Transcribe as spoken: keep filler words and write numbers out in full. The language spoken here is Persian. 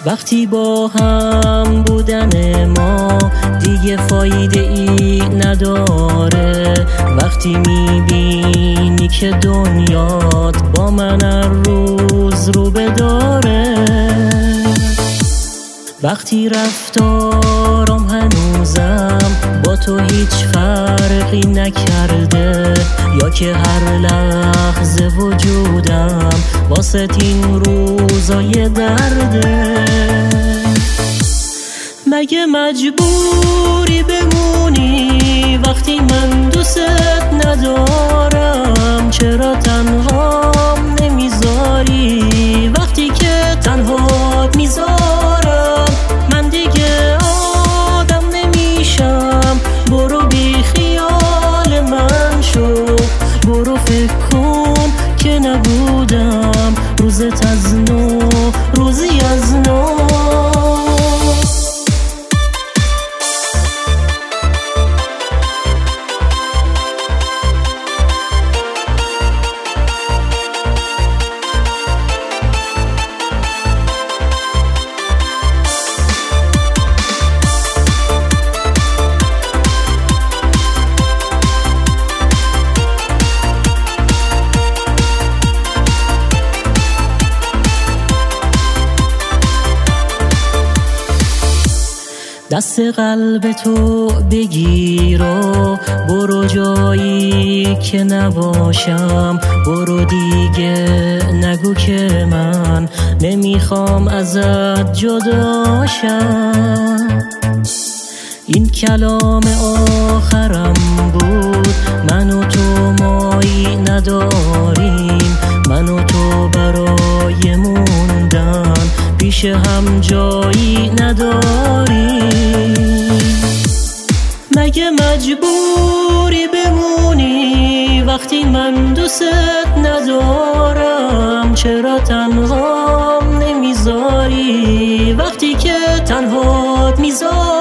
وقتی با هم بودن ما دیگه فایده ای نداره، وقتی میبینی که دنیات با من هر روز رو بداره، وقتی رفتارم هنوزم با تو هیچ فرقی نکرده، یا که هر لحظه وجودم واسه این روزای درده، مگه مجبوری بمونی وقتی من دوست ندارم؟ چرا تنهام نمیذاری وقتی که تنهات میذارم؟ من دیگه آدم نمیشم، برو بی خیال من شو، برو فکر کن که نبودم روزت از نو، روزی از نو. دست قلب تو بگیر و برو جایی که نباشم، برو دیگه نگو که من نمیخوام ازت جداشم. این کلام آخرم بود، من و تو مایی نداریم، من و تو برای موندن پیش هم جایی نداریم، مگه مجبوری بمونی وقتی من دوست ندارم؟ چرا تنهام نمیذاری وقتی که تنهات میذاری؟